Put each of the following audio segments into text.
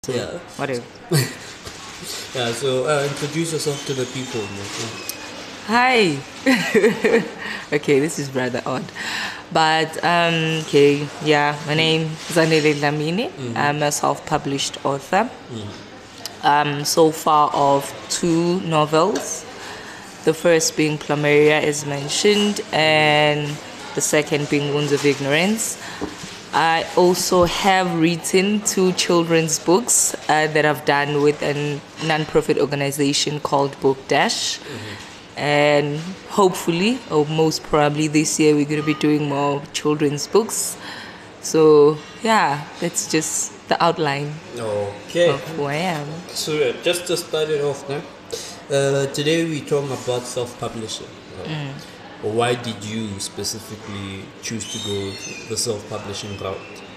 So, Yeah. whatever. Yeah, so introduce yourself to the people. Hi. Okay, this is rather odd. But, okay, yeah, my name is Anele Lamini. I'm a self published author. So far of 2 novels. The first being Plumeria, as mentioned, and the second being Wounds of Ignorance. I also have written 2 children's books that I've done with a non-profit organization called Book Dash. And hopefully, or most probably this year, we're going to be doing more children's books. So, yeah, that's just the outline Okay. of who I am. So just to start it off now, today we talk about self-publishing. Why did you specifically choose to go the self-publishing route?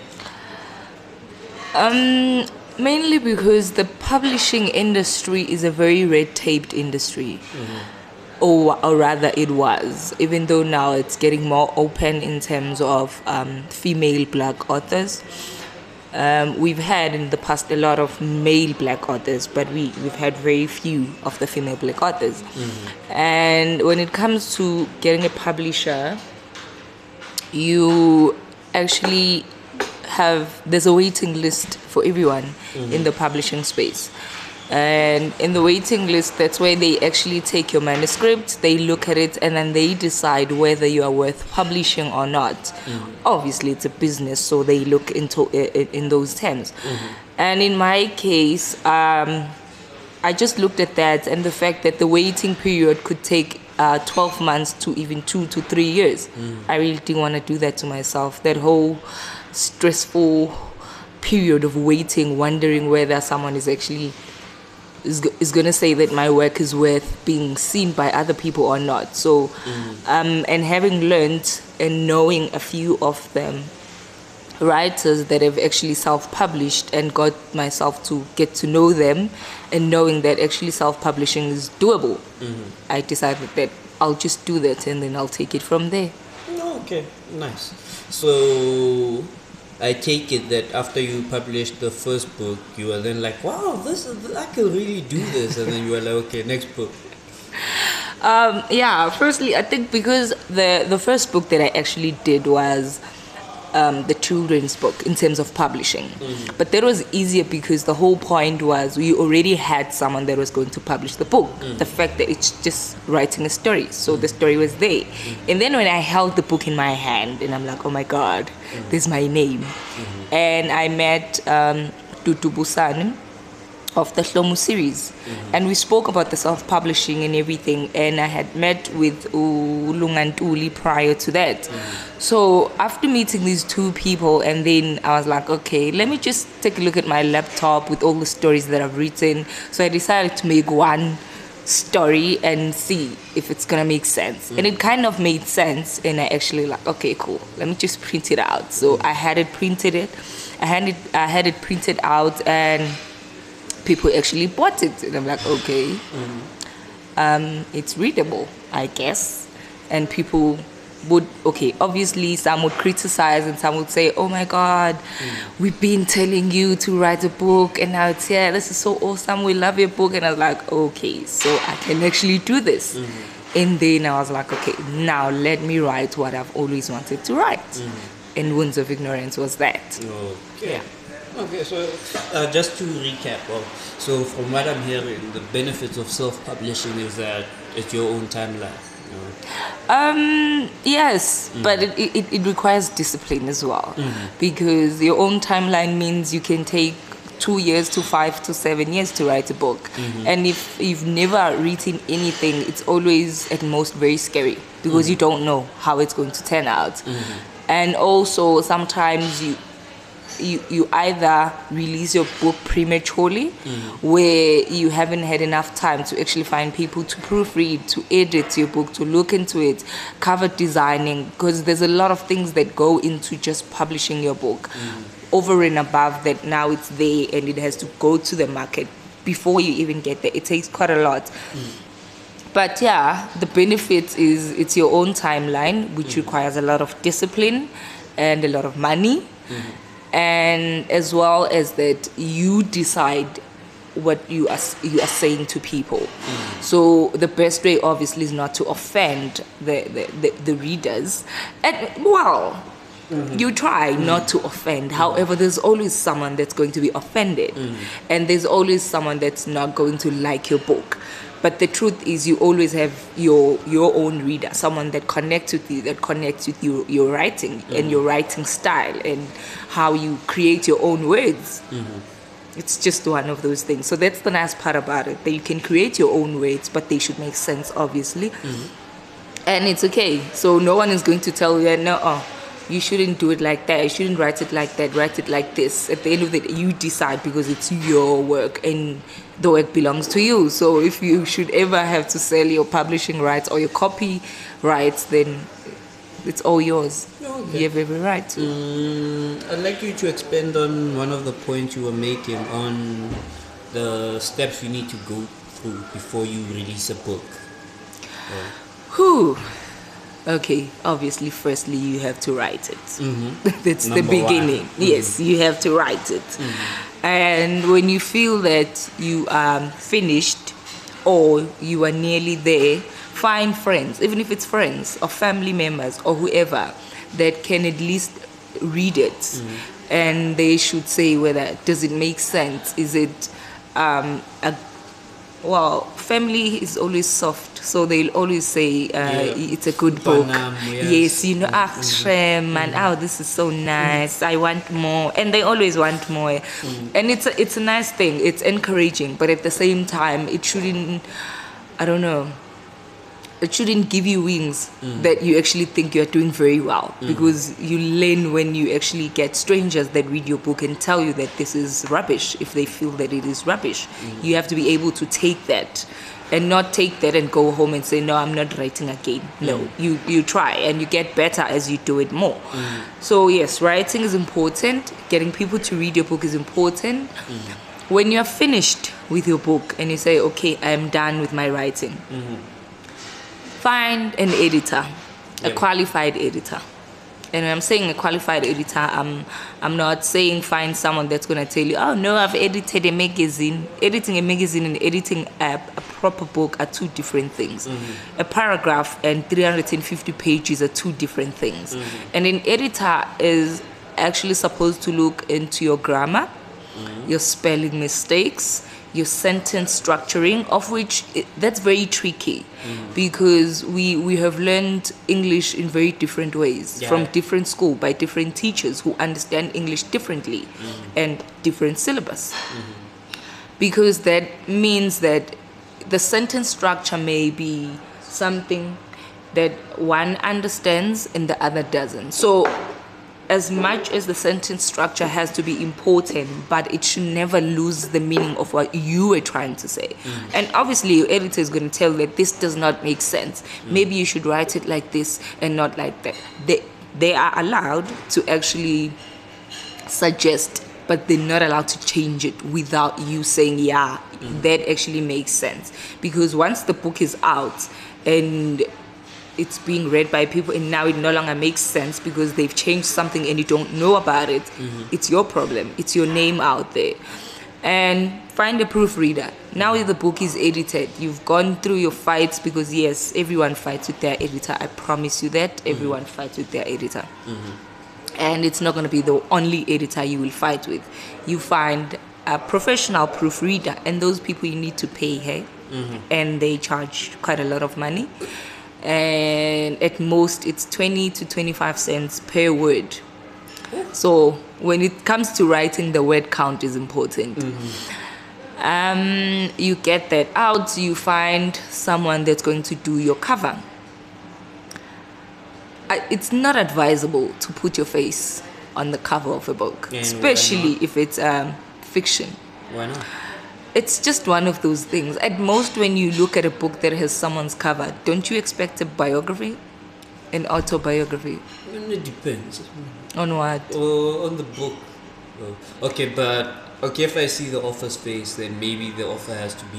Mainly because the publishing industry is a very red-taped industry. Or rather it was, even though now it's getting more open in terms of female black authors. We've had in the past a lot of male black authors, but we've had very few of the female black authors. And when it comes to getting a publisher, you actually there's a waiting list for everyone in the publishing space. And in the waiting list, that's where they actually take your manuscript, they look at it, and then they decide whether you are worth publishing or not. Obviously, it's a business, so they look into it in those terms. And in my case, I just looked at that and the fact that the waiting period could take 12 months to even 2 to 3 years. I really didn't want to do that to myself. That whole stressful period of waiting, wondering whether someone is actually is going to say that my work is worth being seen by other people or not. So, and having learned and knowing a few of them, writers that have actually self-published, and got myself to get to know them, and knowing that actually self-publishing is doable, I decided that I'll just do that and then I'll take it from there. Okay, nice. So I take it that after you published the first book, you were then like, wow, I can really do this, and then you were like, okay, next book. Yeah, firstly, I think because the first book that I actually did was the children's book in terms of publishing. But that was easier because the whole point was we already had someone that was going to publish the book. The fact that it's just writing a story. So the story was there. And then when I held the book in my hand and I'm like, oh my God, this is my name. And I met Tutu Busan of the Hlomu series. And we spoke about the self-publishing and everything, and I had met with Ulungantuli prior to that. So after meeting these 2 people, and then I was like, okay, let me just take a look at my laptop with all the stories that I've written. So I decided to make one story and see if it's gonna make sense. And it kind of made sense, and I actually like, okay, cool, let me just print it out. So I had it printed printed out, and people actually bought it, and I'm like, okay, it's readable, I guess. And people would, okay, obviously some would criticize and some would say, oh my God, we've been telling you to write a book and now it's here, this is so awesome, we love your book. And I was like, okay, so I can actually do this. And then I was like, okay, now let me write what I've always wanted to write. And Wounds of Ignorance was that. Okay. Yeah. Okay, so just to recap, so from what I'm hearing, the benefits of self-publishing is that it's your own timeline. Yes, but it requires discipline as well, because your own timeline means you can take 2 years to 5 to 7 years to write a book. And if you've never written anything, it's always at most very scary because you don't know how it's going to turn out. And also sometimes you either release your book prematurely, where you haven't had enough time to actually find people to proofread, to edit your book, to look into it, cover designing, because there's a lot of things that go into just publishing your book, over and above that. Now it's there and it has to go to the market before you even get there. It takes quite a lot. But yeah, the benefit is it's your own timeline, which requires a lot of discipline and a lot of money. and as well as that you decide what you are saying to people. So the best way obviously is not to offend the readers, and well, you try not to offend. However, there's always someone that's going to be offended, and there's always someone that's not going to like your book. But the truth is, you always have your own reader, someone that connects with you, that connects with your writing and your writing style and how you create your own words. It's just one of those things. So that's the nice part about it, that you can create your own words, but they should make sense, obviously. And it's okay. So no one is going to tell you, no, you shouldn't do it like that. You shouldn't write it like that. Write it like this. At the end of the day, you decide, because it's your work and the work belongs to you. So if you should ever have to sell your publishing rights or your copy rights, then it's all yours. Okay. You have every right to. I'd like you to expand on one of the points you were making on the steps you need to go through before you release a book. Whew. Okay, obviously, firstly, you have to write it. That's the Number beginning. one. Yes, you have to write it. And when you feel that you are finished or you are nearly there, find friends, even if it's friends or family members or whoever, that can at least read it. And they should say whether, does it make sense? Is it family is always soft, so they'll always say it's a good book. Yes, you know, Shem, and this is so nice. I want more, and they always want more. And it's a nice thing. It's encouraging, but at the same time, it shouldn't. I don't know. It shouldn't give you wings that you actually think you're doing very well, because you learn when you actually get strangers that read your book and tell you that this is rubbish if they feel that it is rubbish. You have to be able to take that and not take that and go home and say, no, I'm not writing again. No, you try and you get better as you do it more. So yes, writing is important. Getting people to read your book is important. When you're finished with your book and you say, okay, I'm done with my writing, find an editor, a qualified editor. And when I'm saying a qualified editor, I'm not saying find someone that's going to tell you, oh no, I've edited a magazine. Editing a magazine and editing a proper book are two different things. A paragraph and 350 pages are two different things. And an editor is actually supposed to look into your grammar, your spelling mistakes, your sentence structuring, of which that's very tricky, because we have learned English in very different ways from different school by different teachers who understand English differently and different syllabus. Because that means that the sentence structure may be something that one understands and the other doesn't. So as much as the sentence structure has to be important, but it should never lose the meaning of what you were trying to say. And obviously your editor is going to tell that this does not make sense. Maybe you should write it like this and not like that. They are allowed to actually suggest, but they're not allowed to change it without you saying, that actually makes sense. Because once the book is out and it's being read by people and now it no longer makes sense because they've changed something and you don't know about it, it's your problem. It's your name out there. And find a proofreader. Now that the book is edited, you've gone through your fights, because yes, everyone fights with their editor. I promise you that. Everyone fights with their editor. And it's not going to be the only editor you will fight with. You find a professional proofreader, and those people you need to pay, hey? And they charge quite a lot of money. And at most it's 20 to 25 cents per word. So when it comes to writing, the word count is important. You get that out, you find someone that's going to do your cover. It's not advisable to put your face on the cover of a book, especially if it's fiction. Why not? It's just one of those things. At most, when you look at a book that has someone's cover, don't you expect a biography? An autobiography? It depends. On what? On the book. Okay, but if I see the author's face, then maybe the author has to be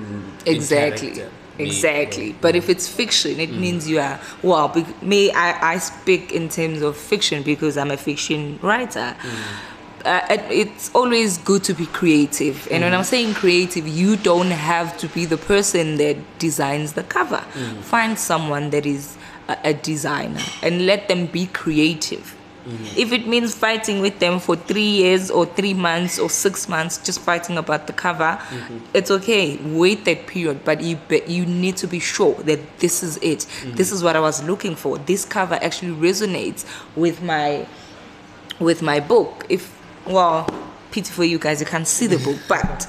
Exactly. But if it's fiction, it means you are, I speak in terms of fiction because I'm a fiction writer. it's always good to be creative. And when I'm saying creative, you don't have to be the person that designs the cover. Find someone that is a designer and let them be creative. If it means fighting with them for 3 years or 3 months or 6 months, just fighting about the cover, it's okay. Wait that period, but you need to be sure that this is it. This is what I was looking for. This cover actually resonates with my book. Pity for you guys, you can't see the book, but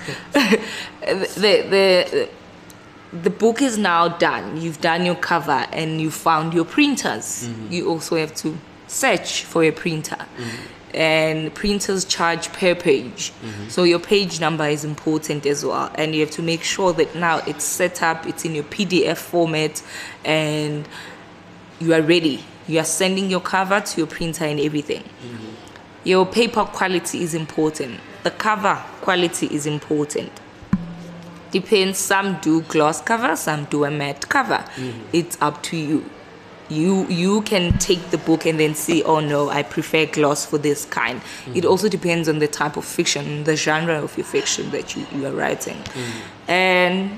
the book is now done. You've done your cover and you found your printers. You also have to search for a printer, and printers charge per page, so your page number is important as well, and you have to make sure that now it's set up, it's in your PDF format, and you are ready. You are sending your cover to your printer and everything. Your paper quality is important. The cover quality is important. Depends, some do gloss cover, some do a matte cover. It's up to you. You can take the book and then say, oh no, I prefer gloss for this kind. It also depends on the type of fiction, the genre of your fiction that you are writing. And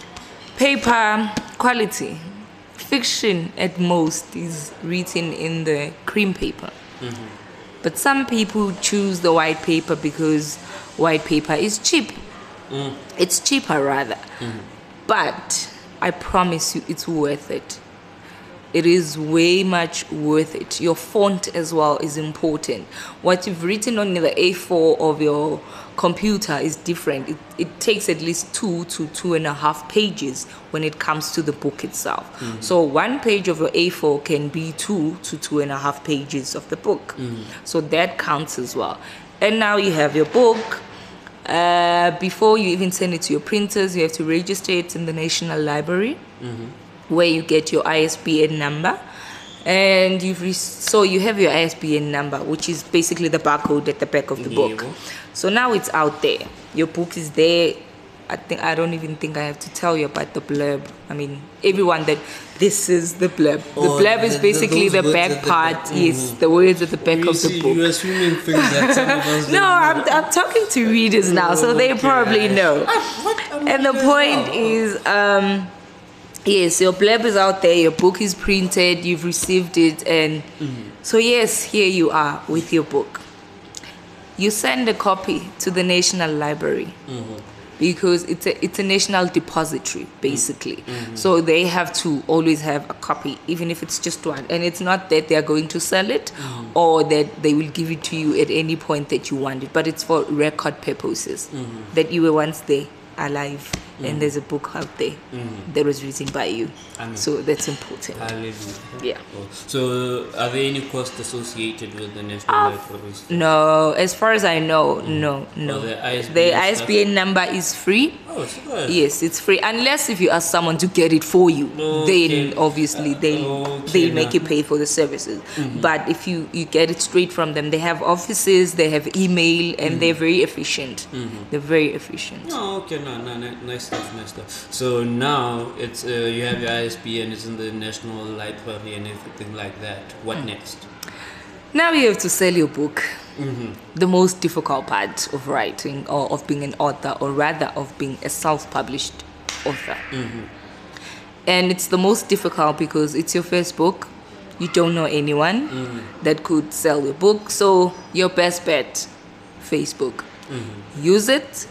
paper quality. Fiction at most is written in the cream paper. But some people choose the white paper because white paper is cheap. It's cheaper rather. But I promise you it's worth it. It is way much worth it. Your font as well is important. What you've written on the A4 of your computer is different. It takes at least 2 to 2.5 pages when it comes to the book itself. So 1 page of your A4 can be 2 to 2.5 pages of the book. So that counts as well. And now you have your book. Before you even send it to your printers, you have to register it in the National Library, where you get your ISBN number, and so you have your ISBN number, which is basically the barcode at the back of the book. So now it's out there. Your book is there. I don't even think I have to tell you about the blurb. I mean, everyone that this is the blurb. The blurb is basically the back part. Yes, the words at the back of the book. You're assuming things that some of us No, I'm talking to readers now, so they probably know. And the point is, yes, your blurb is out there, your book is printed, you've received it, and so yes, here you are with your book. You send a copy to the National Library because it's a national depository, basically. So they have to always have a copy, even if it's just one. And it's not that they're going to sell it or that they will give it to you at any point that you want it, but it's for record purposes, that you were once there, alive, and there's a book out there that was written by you. So that's important. Hallelujah. Yeah. So are there any costs associated with the National Libraries? No, as far as I know, no. The ISBN number is free. Oh, it's good. Yes, it's free, unless if you ask someone to get it for you. Then obviously they'll make you pay for the services. But if you get it straight from them, they have offices, they have email, and they're very efficient. They're very efficient. Oh, okay, nice stuff. So now it's you have your ISBN, it's in the National Library and everything like that. What next? Now you have to sell your book. The most difficult part of writing, or of being an author, or rather of being a self-published author. And it's the most difficult because it's your first book. You don't know anyone that could sell your book. So your best bet, Facebook. Use it.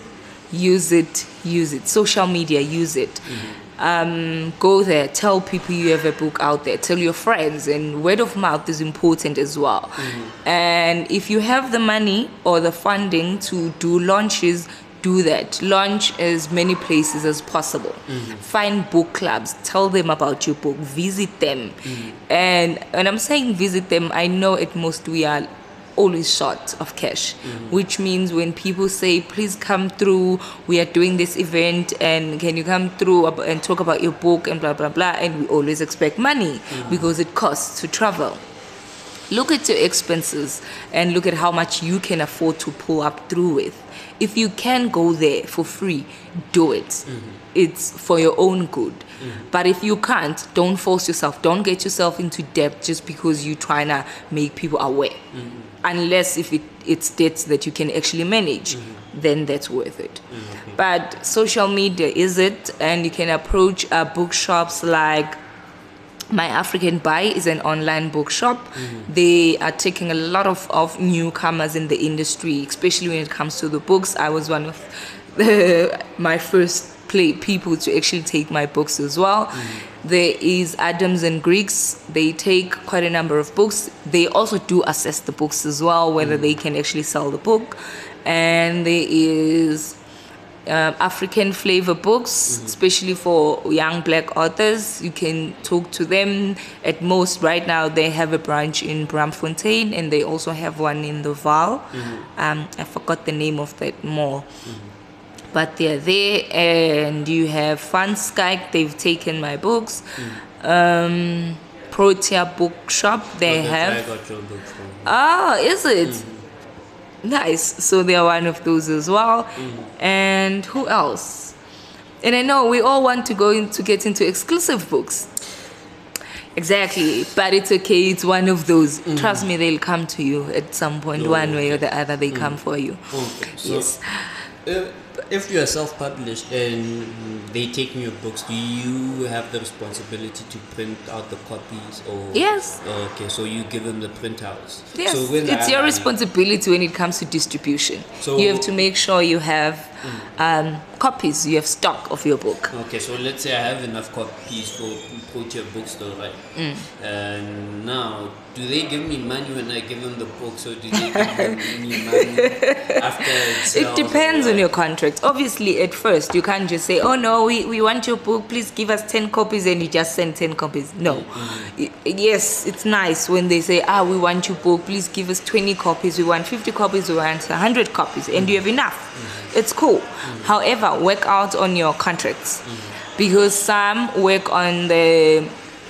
Social media, use it. Go there, tell people you have a book out there, tell your friends, and word of mouth is important as well. And if you have the money or the funding to do launches, do that. Launch as many places as possible. Find book clubs, tell them about your book, visit them. And when I'm saying visit them, I know at most we are always short of cash, which means when people say, please come through, we are doing this event, and can you come through and talk about your book and blah blah blah, and we always expect money because it costs to travel. Look at your expenses and look at how much you can afford to pull up through with. If you can go there for free, do it. It's for your own good. But if you can't, don't force yourself. Don't get yourself into debt just because you're trying to make people aware. unless if it states that you can actually manage, then that's worth it. But social media is it, and you can approach bookshops like My African Buy is an online bookshop. They are taking a lot of newcomers in the industry, especially when it comes to the books. I was one of my first people to actually take my books as well. There is Adams and Greeks. They take quite a number of books. They also do assess the books as well, whether they can actually sell the book. And there is African Flavor Books, especially for young black authors. You can talk to them. At most, right now, they have a branch in Braamfontein, and they also have one in the Vaal. I forgot the name of that mall. But they're there, and you have Van Skyke. They've taken my books. Protea Bookshop, they have. I got your book from. Ah, is it? Nice. So they are one of those as well. And who else? And I know we all want to get into exclusive books. Exactly. But it's okay. It's one of those. Trust me, they'll come to you at some point, one way or the other. They come for you. Okay. So, Yes. if you are self-published and they take your books, do you have the responsibility to print out the copies, or? Yes. Okay, so you give them the printouts. Yes, So when it's I- your responsibility when it comes to distribution. So- you have to make sure you have copies, you have stock of your book. Okay, so let's say I have enough copies for Protea Bookstore, right? And now, do they give me money when I give them the books, or do they give me money after it sells? It depends or on your what? contract. Obviously, at first, you can't just say, oh no, we want your book, please give us 10 copies, and you just send 10 copies. No. Yes, it's nice when they say, we want your book, please give us 20 copies, we want 50 copies, we want 100 copies, and you have enough. It's cool. However, work out on your contracts, because some work on the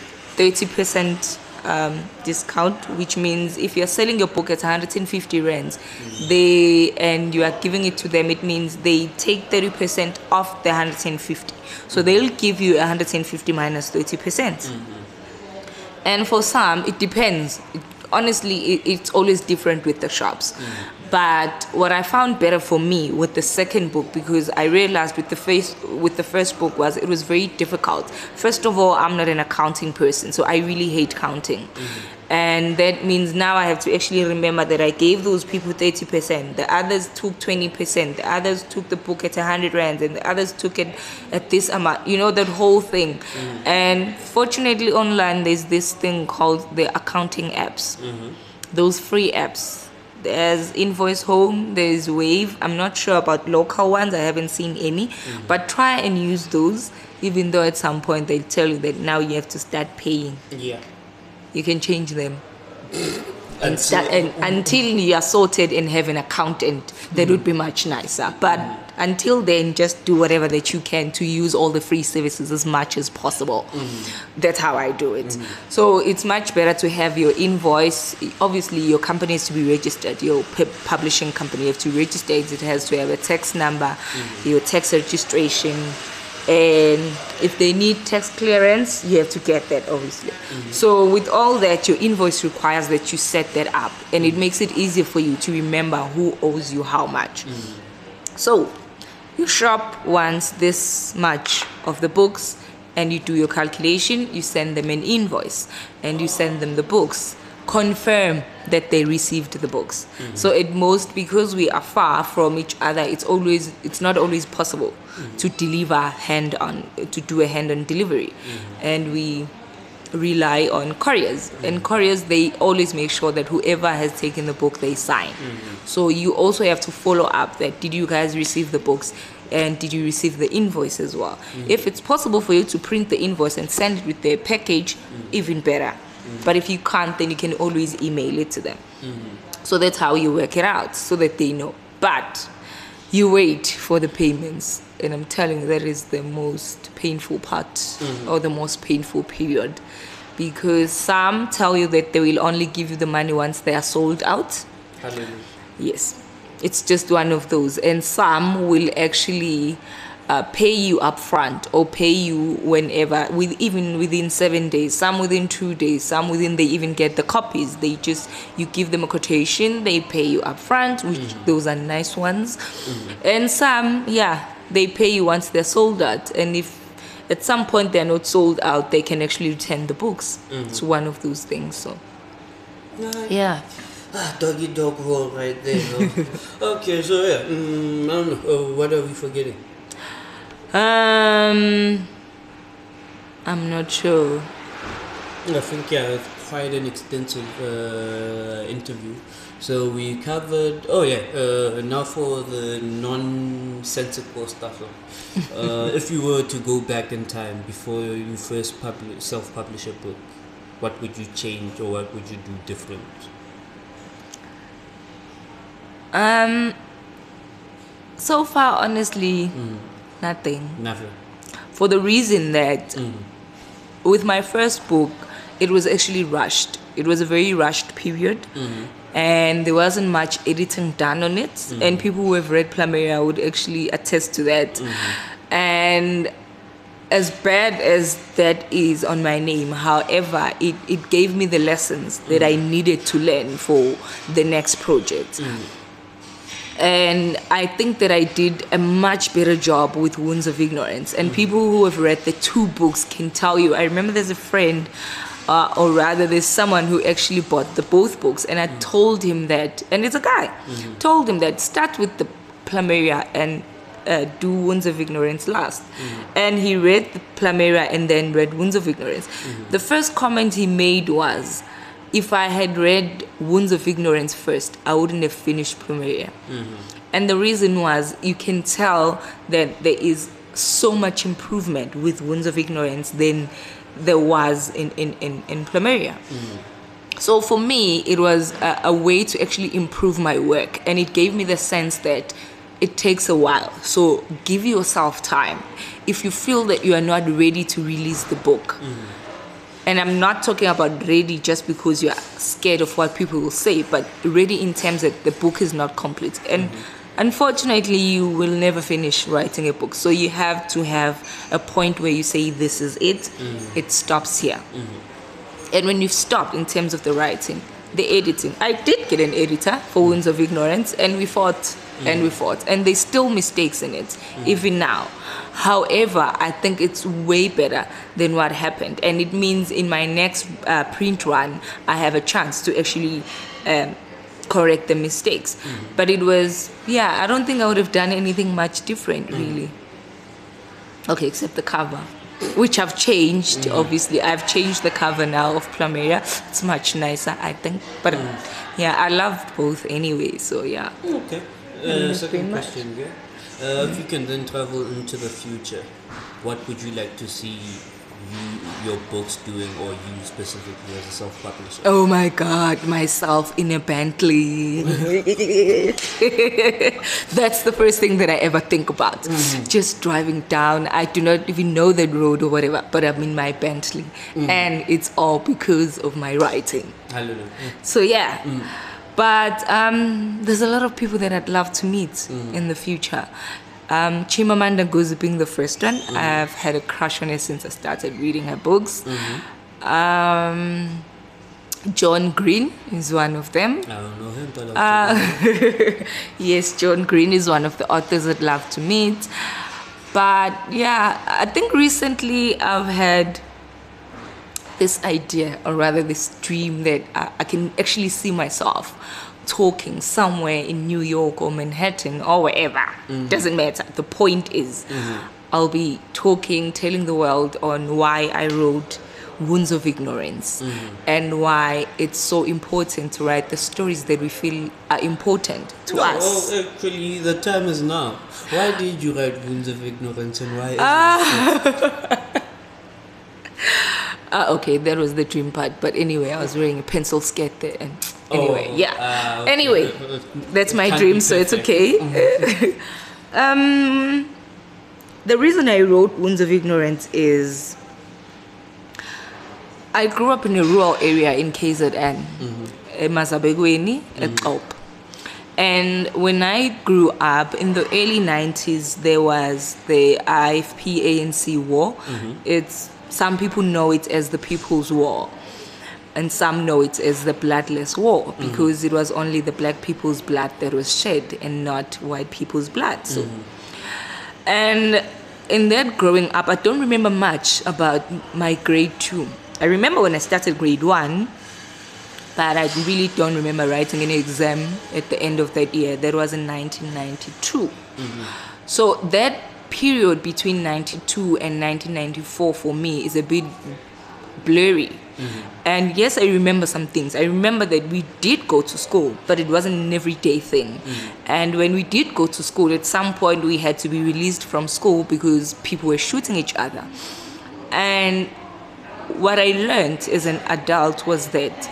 30% discount, which means if you're selling your book at 150 rands, and you are giving it to them, it means they take 30% off the 150. So they'll give you 150 minus 30%. And for some, it depends. Honestly, it's always different with the shops. But what I found better for me with the second book, because I realized with the first book, was it was very difficult. First of all, I'm not an accounting person, so I really hate counting. And that means now I have to actually remember that I gave those people 30%, the others took 20%, the others took the book at 100 rands, and the others took it at this amount, that whole thing. And fortunately online, there's this thing called the accounting apps, those free apps. There's Invoice Home, there's Wave. I'm not sure about local ones, I haven't seen any, but try and use those, even though at some point they'll tell you that now you have to start paying. Yeah. You can change them. And Until you are sorted and have an accountant, that would be much nicer. But until then, just do whatever that you can to use all the free services as much as possible. That's how I do it. So it's much better to have your invoice. Obviously, your company has to be registered. Your publishing company, you have to register it. It has to have a tax number, your tax registration. And if they need tax clearance, you have to get that, obviously. So with all that, your invoice requires that you set that up, and it makes it easier for you to remember who owes you how much. So your shop wants this much of the books, and you do your calculation, you send them an invoice, and you send them the books. Confirm that they received the books. So at most, because we are far from each other, it's not always possible to deliver to do a hand-on delivery, and we rely on couriers. And couriers, they always make sure that whoever has taken the book, they sign. So you also have to follow up that, did you guys receive the books? And did you receive the invoice as well? If it's possible for you to print the invoice and send it with the package, even better. But if you can't, then you can always email it to them. So that's how you work it out, so that they know. But you wait for the payments, and I'm telling you, that is the most painful part, or the most painful period, because some tell you that they will only give you the money once they are sold out. Hallelujah. Yes, it's just one of those. And some will actually pay you up front or pay you whenever, even within 7 days, some within 2 days, some within they even get the copies. You give them a quotation, they pay you up front, which those are nice ones. And some, they pay you once they're sold out. And if at some point they're not sold out, they can actually return the books. It's one of those things. So yeah. Doggy dog hole right there. No? Okay, so I don't know. What are we forgetting? I'm not sure. I think it's quite an extensive interview. So we covered. Now for the nonsensical stuff. If you were to go back in time before you first self-publish a book, what would you change or what would you do different? So far, honestly, nothing. Nothing. For the reason that with my first book, it was actually rushed. It was a very rushed period. And there wasn't much editing done on it. And people who have read Plumeria would actually attest to that. And as bad as that is on my name, however, it gave me the lessons that I needed to learn for the next project. And I think that I did a much better job with Wounds of Ignorance. And people who have read the 2 books can tell you. I remember there's a friend, or rather there's someone who actually bought both books. And I told him that, and it's a guy, told him that start with the Plumeria and do Wounds of Ignorance last. And he read the Plumeria and then read Wounds of Ignorance. The first comment he made was, if I had read Wounds of Ignorance first, I wouldn't have finished Plumeria. And the reason was, you can tell that there is so much improvement with Wounds of Ignorance than there was in Plumeria. So for me, it was a way to actually improve my work. And it gave me the sense that it takes a while. So give yourself time. If you feel that you are not ready to release the book, and I'm not talking about ready just because you're scared of what people will say, but ready in terms that the book is not complete. And unfortunately, you will never finish writing a book. So you have to have a point where you say, this is it. It stops here. And when you've stopped in terms of the writing, the editing, I did get an editor for Wounds of Ignorance, and we fought and we fought. And there's still mistakes in it, even now. However, I think it's way better than what happened. And it means in my next print run, I have a chance to actually correct the mistakes. But it was, I don't think I would have done anything much different, really. Okay, except the cover, which I've changed, obviously. I've changed the cover now of Plumeria. It's much nicer, I think. But I loved both anyway, so yeah. Okay. Second question, if you can then travel into the future, what would you like to see your books doing, or you specifically as a self-publisher? Oh my God, myself in a Bentley. That's the first thing that I ever think about. Just driving down. I do not even know the road or whatever, but I'm in my Bentley. And it's all because of my writing. Hallelujah. So but there's a lot of people that I'd love to meet in the future. Chimamanda Ngozi being the first one. I've had a crush on her since I started reading her books. John Green is one of them. I don't know him, but I'll yes, John Green is one of the authors I'd love to meet. But I think recently I've had this idea, or rather this dream, that I can actually see myself talking somewhere in New York or Manhattan or wherever. Doesn't matter. The point is, I'll be talking, telling the world on why I wrote Wounds of Ignorance and why it's so important to write the stories that we feel are important to us. Well, actually, the time is now. Why did you write Wounds of Ignorance, and why? Okay, that was the dream part. But anyway, I was wearing a pencil skirt there. And anyway, okay. Anyway, that's my dream, so it's okay. The reason I wrote Wounds of Ignorance is I grew up in a rural area in KZN, Mazabegweni, Ekop. And when I grew up in the early 90s, there was the IFP ANC war. It's some people know it as the People's War, and some know it as the Bloodless War, because it was only the black people's blood that was shed and not white people's blood. So, and in that growing up, I don't remember much about my grade 2. I remember when I started grade 1, but I really don't remember writing any exam at the end of that year. That was in 1992. So that period between 92 and 1994 for me is a bit blurry. And yes, I remember some things. I remember that we did go to school, but it wasn't an everyday thing. And when we did go to school, at some point we had to be released from school because people were shooting each other. And what I learned as an adult was that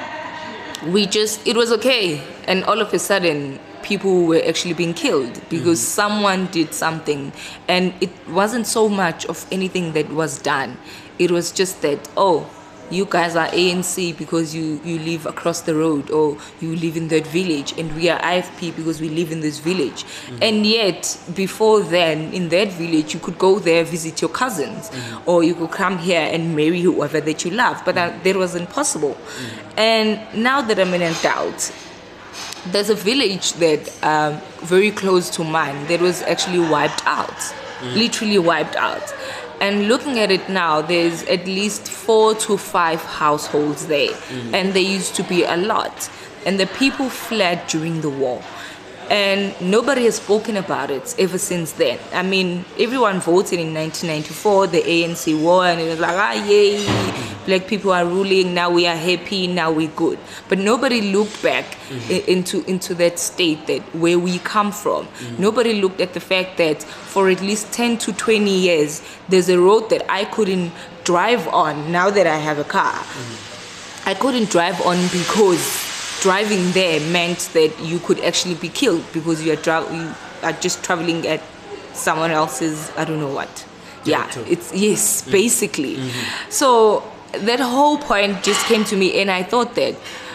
it was okay, and all of a sudden people were actually being killed because someone did something, and it wasn't so much of anything that was done. It was just that, oh, you guys are ANC because you live across the road, or you live in that village, and we are IFP because we live in this village. And yet, before then, in that village, you could go there, visit your cousins, or you could come here and marry whoever that you love, but that wasn't possible. And now that I'm an adult, there's a village that very close to mine that was actually wiped out, literally wiped out. And looking at it now, there's at least 4 to 5 households there. And there used to be a lot. And the people fled during the war. And nobody has spoken about it ever since then. I mean, everyone voted in 1994, the ANC war, and it was like, yay, black people are ruling, now we are happy, now we're good. But nobody looked back into that state, that where we come from. Nobody looked at the fact that for at least 10 to 20 years, there's a road that I couldn't drive on now that I have a car. I couldn't drive on because driving there meant that you could actually be killed because you are just traveling at someone else's, I don't know what. Yeah, it's, yes, basically. So that whole point just came to me, and I thought that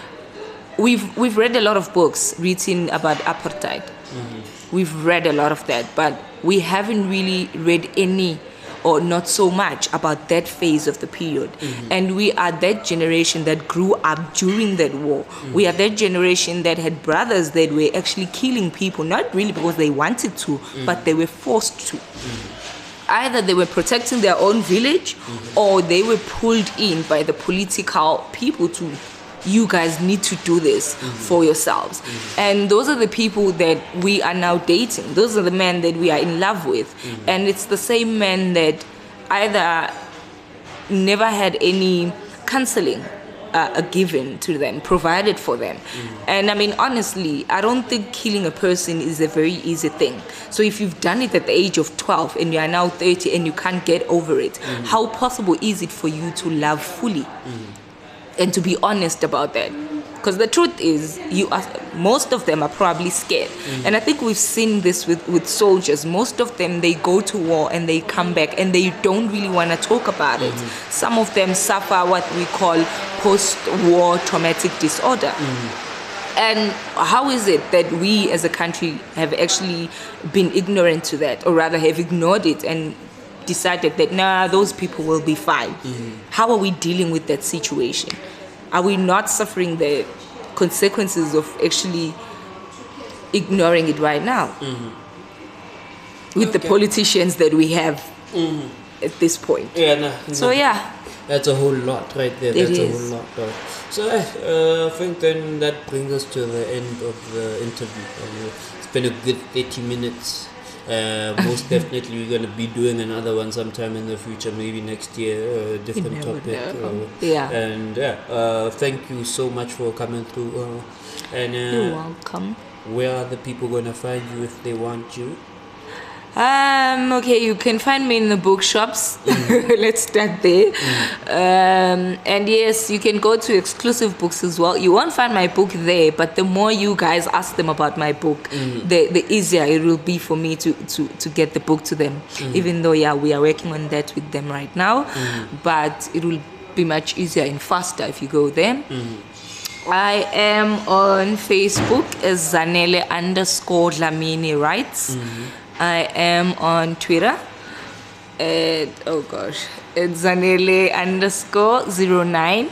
we've read a lot of books written about apartheid. We've read a lot of that, but we haven't really read any, or not so much, about that phase of the period. And we are that generation that grew up during that war. We are that generation that had brothers that were actually killing people, not really because they wanted to, but they were forced to. Either they were protecting their own village, or they were pulled in by the political people to, you guys need to do this for yourselves. And those are the people that we are now dating. Those are the men that we are in love with. And it's the same men that either never had any counseling given to them, provided for them. And I mean, honestly, I don't think killing a person is a very easy thing. So if you've done it at the age of 12 and you are now 30 and you can't get over it, how possible is it for you to love fully? And to be honest about that, because the truth is, most of them are probably scared. And I think we've seen this with soldiers. Most of them, they go to war and they come back and they don't really want to talk about it. Some of them suffer what we call post-war traumatic disorder. And how is it that we as a country have actually been ignorant to that, or rather have ignored it and decided that, nah, those people will be fine? How are we dealing with that situation? Are we not suffering the consequences of actually ignoring it right now? With the politicians that we have at this point. So yeah. That's a whole lot right there. That's a whole lot. So I think then that brings us to the end of the interview. It's been a good 30 minutes. Most definitely we're going to be doing another one sometime in the future, maybe next year, a different topic. And thank you so much for coming through. And you're welcome. Where are the people going to find you if they want you? Okay, you can find me in the bookshops. Let's start there. And yes, you can go to exclusive books as well. You won't find my book there, but the more you guys ask them about my book, the easier it will be for me to get the book to them. Even though, yeah, we are working on that with them right now, but it will be much easier and faster if you go there. I am on Facebook as Zanele underscore Dlamini Writes. I am on Twitter at, oh gosh, it's Zanele underscore 09.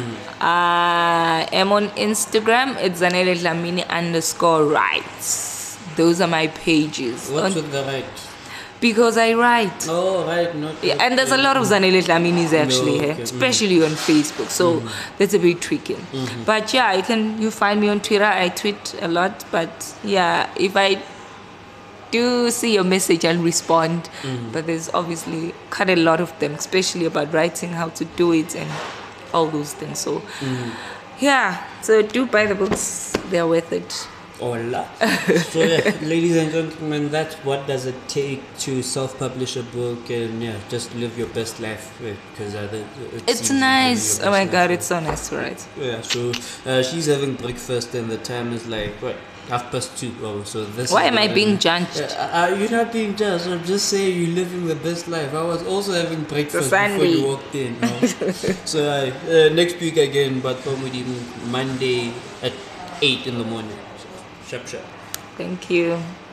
I am on Instagram, it's Zanele Dlamini underscore Writes. Those are my pages. What's with the right? Because I write. Oh, right. Not Yeah, and there's a lot of Zanele Dlaminis actually here, okay. especially on Facebook. So that's a bit tricky. But yeah, you find me on Twitter. I tweet a lot. But yeah, if I do see your message, I'll respond. But there's obviously quite a lot of them, especially about writing, how to do it, and all those things. So yeah, so do buy the books. They're worth it. Hola. So yeah, ladies and gentlemen, that's what does it take to self-publish a book and just live your best life, because It's nice. Oh my god, it's so nice to write. Yeah, so she's having breakfast and the time is like what, 2:30. Oh, so this. Why am I being judged? You're not being judged. I'm just saying you're living the best life. I was also having breakfast before Sunday. you walked in. So next week again, but probably Monday at 8 in the morning. Shap shap. Thank you.